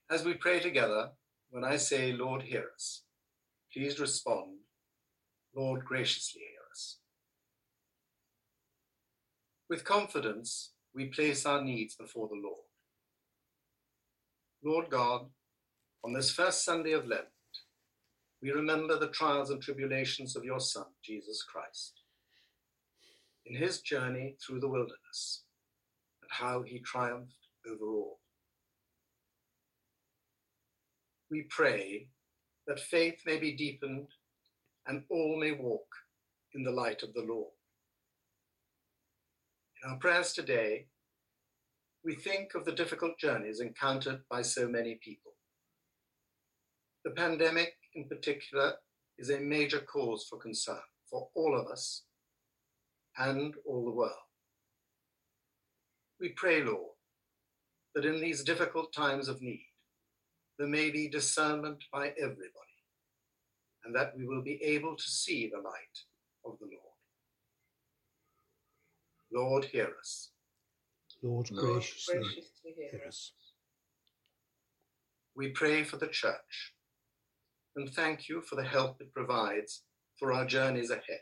As we pray together, when I say, Lord, hear us, please respond, Lord, graciously hear us. With confidence, we place our needs before the Lord. Lord God, on this first Sunday of Lent, we remember the trials and tribulations of your Son, Jesus Christ, in his journey through the wilderness, and how he triumphed over all. We pray that faith may be deepened and all may walk in the light of the Lord. In our prayers today, we think of the difficult journeys encountered by so many people. The pandemic in particular is a major cause for concern for all of us and all the world. We pray, Lord, that in these difficult times of need, there may be discernment by everybody, and that we will be able to see the light of the Lord. Lord, hear us. Lord, graciously hear us. We pray for the Church and thank you for the help it provides for our journeys ahead.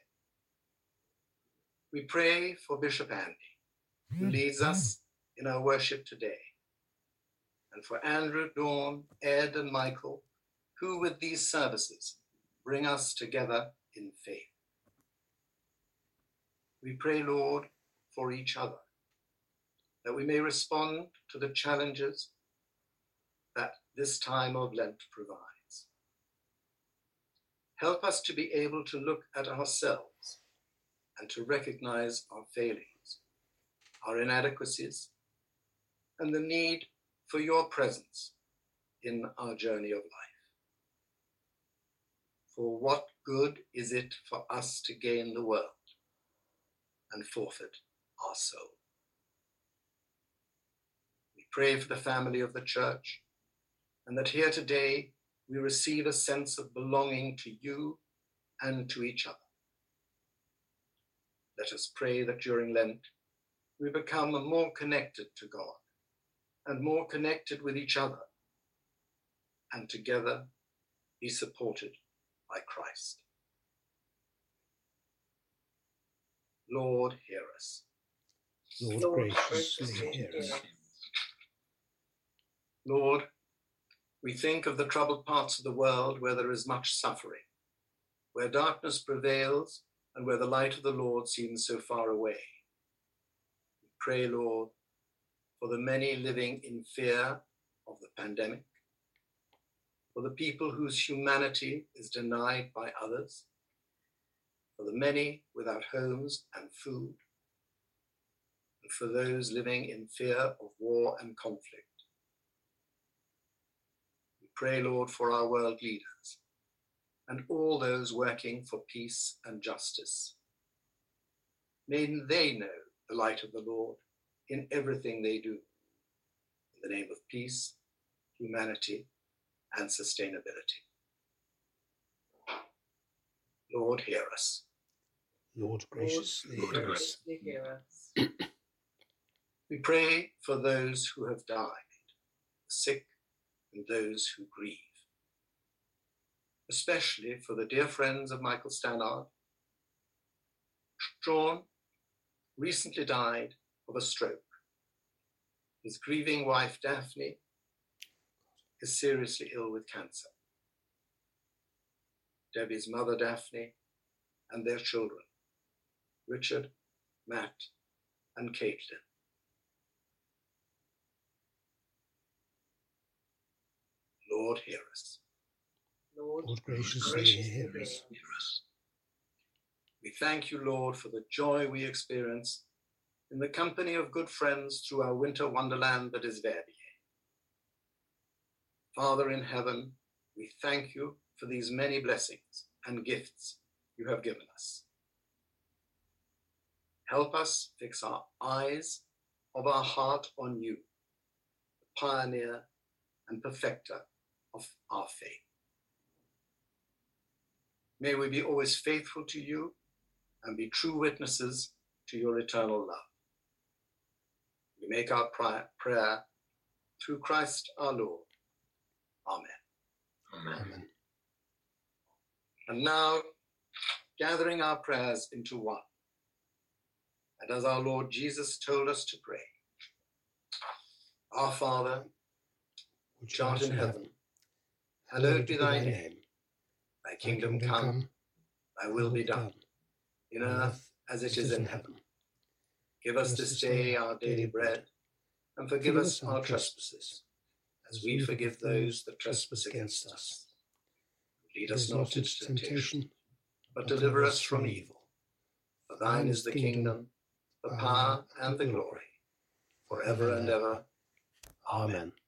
We pray for Bishop Andy, who leads us in our worship today, and for Andrew, Dawn, Ed, and Michael, who with these services bring us together in faith. We pray, Lord, for each other, that we may respond to the challenges that this time of Lent provides. Help us to be able to look at ourselves and to recognize our failings, our inadequacies, and the need for your presence in our journey of life. For what good is it for us to gain the world and forfeit our soul? We pray for the family of the Church, and that here today we receive a sense of belonging to you and to each other. Let us pray that during Lent we become more connected to God and more connected with each other, and together be supported by Christ. Lord, hear us. Lord, graciously hear us. Lord, we think of the troubled parts of the world where there is much suffering, where darkness prevails, and where the light of the Lord seems so far away. We pray, Lord, for the many living in fear of the pandemic, for the people whose humanity is denied by others, for the many without homes and food, and for those living in fear of war and conflict. We pray, Lord, for our world leaders and all those working for peace and justice. May they know the light of the Lord in everything they do, in the name of peace, humanity, and sustainability. Lord, hear us. Lord, graciously hear us. We pray for those who have died, the sick, and those who grieve, especially for the dear friends of Michael Stannard. Sean recently died of a stroke. His grieving wife, Daphne, is seriously ill with cancer. Debbie's mother, Daphne, and their children, Richard, Matt, and Caitlin. Lord, hear us. Lord, graciously hear us. We thank you, Lord, for the joy we experience in the company of good friends through our winter wonderland that is Verbier. Father in heaven, we thank you for these many blessings and gifts you have given us. Help us fix our eyes of our heart on you, the pioneer and perfecter of our faith. May we be always faithful to you and be true witnesses to your eternal love. We make our prayer through Christ our Lord. Amen. Amen. And now, gathering our prayers into one, and as our Lord Jesus told us to pray, Our Father, which art in heaven, hallowed be thy name. Thy kingdom come, thy will be done, in earth as it is in heaven. Give us this day our daily bread, and forgive us our trespasses, as we forgive those that trespass against us. Lead us not into temptation, but deliver us from evil. For thine is the kingdom, the power, and the glory, forever and ever. Amen.